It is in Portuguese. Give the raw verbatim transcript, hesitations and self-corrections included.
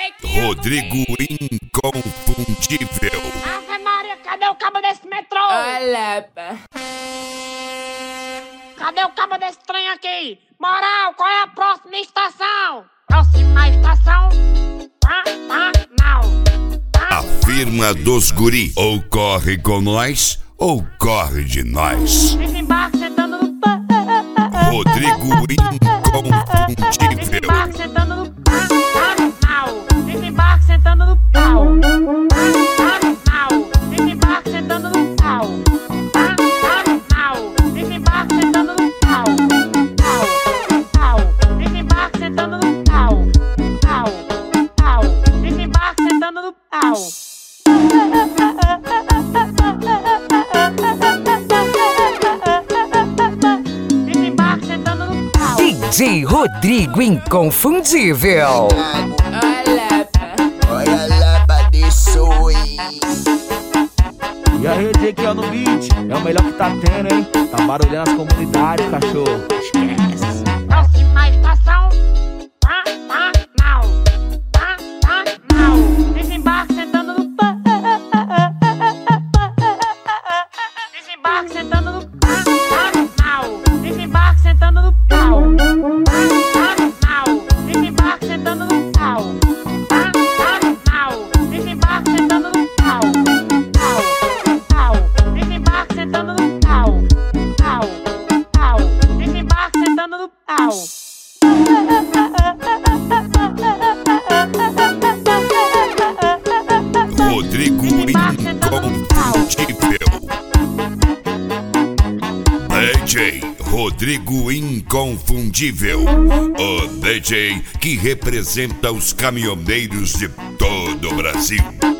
Rodrigo Inconfundível. Ave Maria, cadê o cabo desse metrô? Olha, pá. Cadê o cabo desse trem aqui? Moral, qual é a próxima estação? Próxima estação? Pantanal. A firma dos guri. Ou corre com nós, ou corre de nós. Desembarque sentando no... Rodrigo Inconfundível. Desembarque sentando no... Pantanal. Desembarque sentando no pau. Pantanal. Desembarque sentando no pau. Pantanal. Desembarque sentando no pau. Pau, pau. Desembarque sentando no pau. Pau, pau. Desembarque sentando no pau. Desembarque sentando no pau. D J Rodrigo Inconfundível. Olha, pá. Olha lá pra disso, hein? E a rede aqui, ó, no beat, é o melhor que tá tendo, hein? Tá barulhando as comunidades, cachorro. Esquece. Próxima estação, Pantanal. Pantanal. Desembarque sentando no... Desembarque sentando no... Pantanal. Desembarque sentando no pau. Pantanal. Desembarque sentando no pau. Pantanal. Desembarque sentando no pau. Pau, pau. Desembarque sentando no pau. Pau, pau. Desembarque sentando no pau. Rodrigo Inconfundível. D J Rodrigo Inconfundível. O D J que representa os caminhoneiros de todo o Brasil.